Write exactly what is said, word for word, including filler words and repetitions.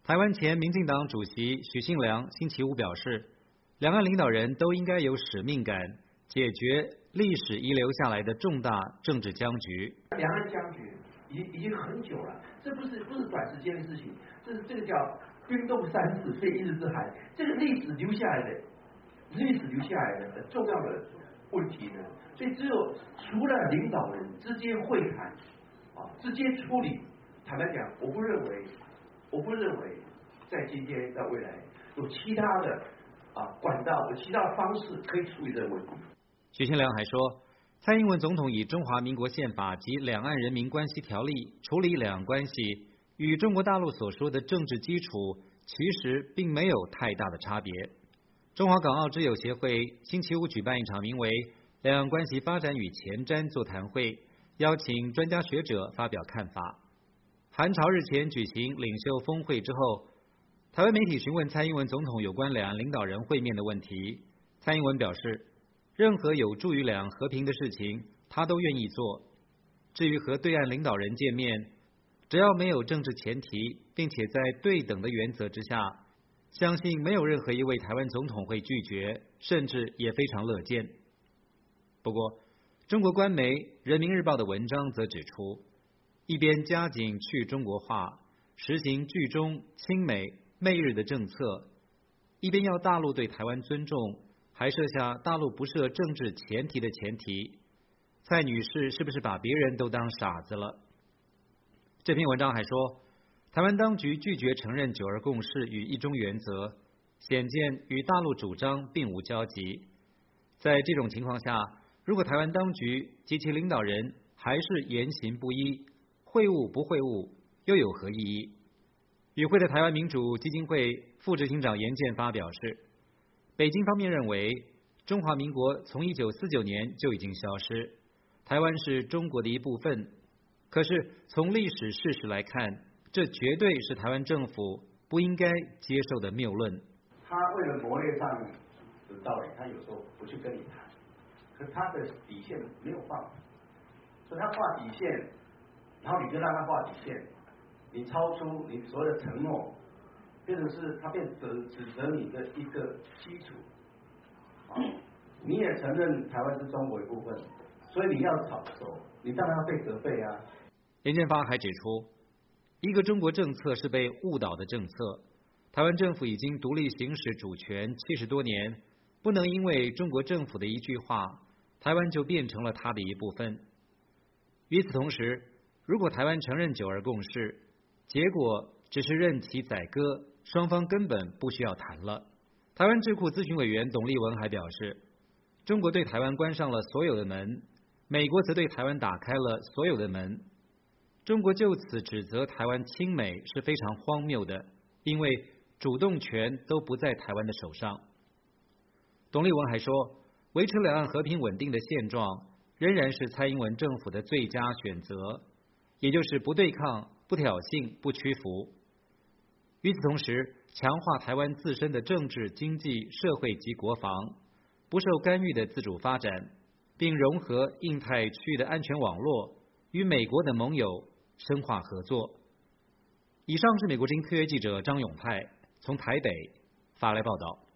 台湾前民进党主席许信良星期五表示，两岸领导人都应该有使命感，解决历史遗留下来的重大政治僵局。 两岸僵局已经已经很久了，这不是不是短时间的事情，这是这个叫冰冻三尺非一日之寒，这个历史留下来的历史留下来的很重要的问题呢，所以只有除了领导人直接会谈啊，直接处理。坦白讲，我不认为，我不认为在今天到未来有其他的啊管道、有其他的方式可以处理这个问题。 许信良还说，蔡英文总统以中华民国宪法及两岸人民关系条例处理两岸关系，与中国大陆所说的政治基础其实并没有太大的差别。中华港澳之友协会星期五举办一场名为《两岸关系发展与前瞻》座谈会，邀请专家学者发表看法。韩朝日前举行领袖峰会之后，台湾媒体询问蔡英文总统有关两岸领导人会面的问题，蔡英文表示，任何有助于两岸和平的事情，他都愿意做。至于和对岸领导人见面，只要没有政治前提，并且在对等的原则之下，相信没有任何一位台湾总统会拒绝，甚至也非常乐见。不过，中国官媒《人民日报》的文章则指出，一边加紧去中国化，实行拒中、亲美、媚日的政策，一边要大陆对台湾尊重，还设下大陆不设政治前提的前提。蔡女士是不是把别人都当傻子了？这篇文章还说，台湾当局拒绝承认九二共识与一中原则，显见与大陆主张并无交集。在这种情况下，如果台湾当局及其领导人还是言行不一，会晤不会晤，又有何意义？与会的台湾民主基金会副执行长严建发表示，北京方面认为中华民国从一九四九年就已经消失，台湾是中国的一部分。可是从历史事实来看，这绝对是台湾政府不应该接受的谬论。 他为了谋略上的道理，他有时候不去跟你谈，可他的底线没有放，所以他画底线，然后你就让他画底线，你超出你所有的承诺，变成是他变指指责你的一个基础。啊，你也承认台湾是中国一部分，所以你要走走，你当然要被责备啊。 严建发还指出，一个中国政策是被误导的政策，台湾政府已经独立行使主权七十多年，不能因为中国政府的一句话，台湾就变成了它的一部分。与此同时，如果台湾承认九二共识，结果只是任其宰割，双方根本不需要谈了。台湾智库咨询委员董立文还表示，中国对台湾关上了所有的门，美国则对台湾打开了所有的门。中国就此指责台湾亲美是非常荒谬的，因为主动权都不在台湾的手上。董立文还说，维持两岸和平稳定的现状仍然是蔡英文政府的最佳选择，也就是不对抗、不挑衅、不屈服。与此同时，强化台湾自身的政治、经济、社会及国防，不受干预的自主发展，并融合印太区域的安全网络，与美国的盟友深化合作。以上是美国之音特约记者张永泰从台北发来报道。